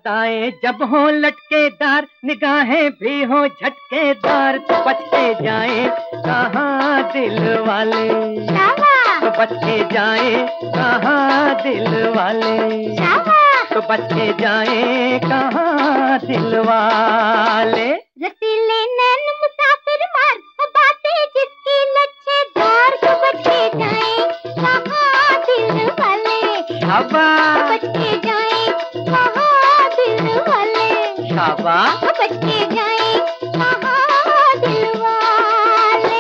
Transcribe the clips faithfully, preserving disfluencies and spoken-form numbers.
अदाएं जब हों लटकेदार, निगाहें भी हों झटकेदार, तो बच के जाएं कहाँ दिल वाले, तो बच के जाएं कहाँ दिल वाले, तो बच के जाएं कहाँ दिल वाले। रसीले नैन मुसाफिर मार, वो बातें जिसकी लच्छेदार, तो बच के जाएं कहाँ दिल वाले, शाबाश, तो बच के जाएं कहाँ दिल वाले, शाबाश, तो बच के जाएं कहाँ दिल वाले।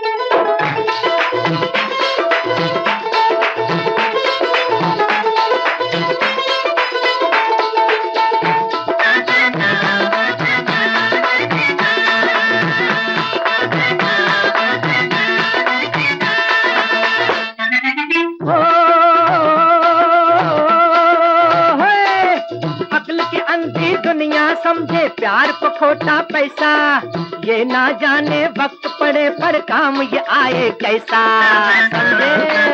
अंधी दुनिया समझे प्यार को खोटा पैसा, ये ना जाने वक्त पड़े पर काम ये आए कैसा, समझे।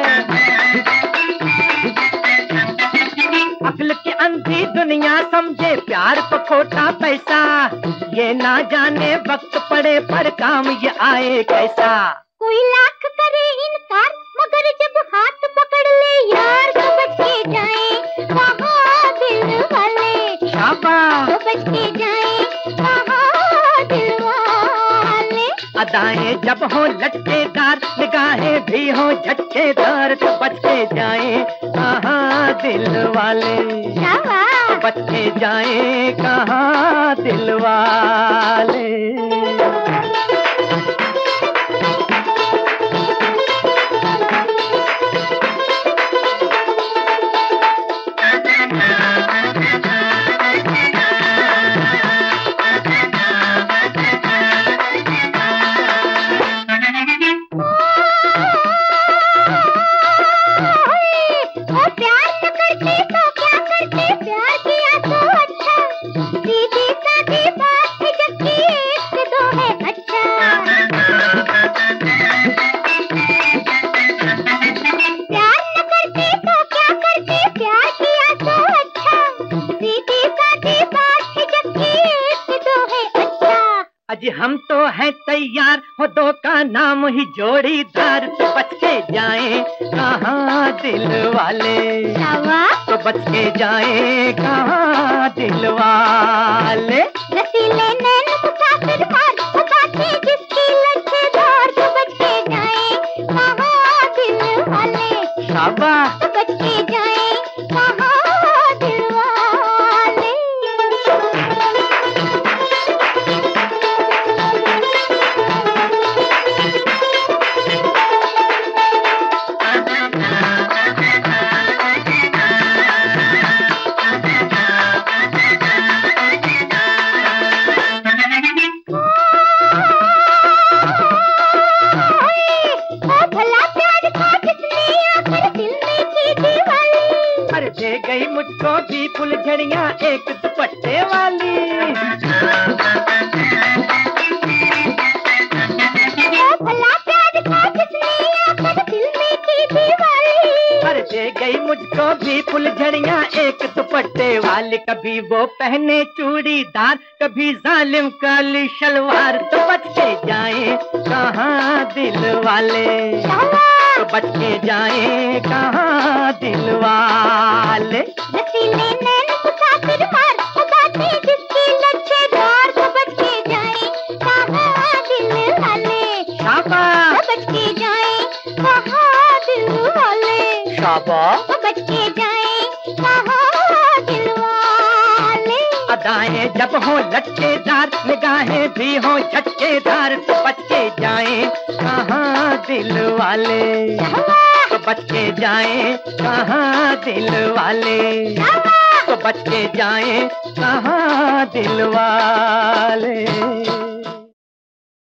अक्ल की अंधी दुनिया समझे प्यार को खोटा पैसा, ये ना जाने वक्त पड़े पर काम ये आए कैसा। कोई लाख करे इनकार, मगर जब हाथ पकड़ ले यार, तो बच के जाएं कहाँ दिल वाले, शाबाश, तो बच के जाएं कहाँ दिल वाले। अदाएं जब हों लटकेदार, निगाहें भी हों झटकेदार, तो बच के जाएं कहाँ दिल वाले, शाबाश, तो बच के जाएं कहाँ दिल वाले। अजी हम तो हैं तैयार, हो दो का नाम ही जोड़ीदार, तो बच के जाएं कहाँ दिल वाले, तो बच के जाएं कहाँ दिल वाले। रसीले नैन मुसाफिर मार, वो बातें जिसकी लच्छेदार, तो बच के जाएं कहाँ दिल वाले, शाबाश, तो बच के जाएं कहाँ दिल वाले। दे गई मुझको भी फुलझड़ियाँ एक दुपट्टे वाली, भला प्यार था किसने आकर दिल में की दीवाली। पर दे गई मुझको भी फुलझड़ियाँ एक दुपट्टे वाली, कभी वो पहने चूड़ीदार, कभी जालिम काली शलवार, तो बच के जाएं कहाँ दिल वाले, तो बच के जाएं कहाँ दिल वाले। रसीले नैन मुसाफिर मार, वो बातें जिसकी लच्छेदार, तो बच के जाएं कहाँ दिल वाले, शाबाश, तो बच के जाएं कहाँ दिल वाले, शाबाश, तो बच के जाएं कहाँ दिल वाले। अदाएं जब हों लटकेदार, निगाहें भी हों झटकेदार, तो बच के जाएं कहाँ दिल वाले, तो बच के जाएं कहाँ दिल वाले, तो बच के जाएं कहाँ दिल वाले।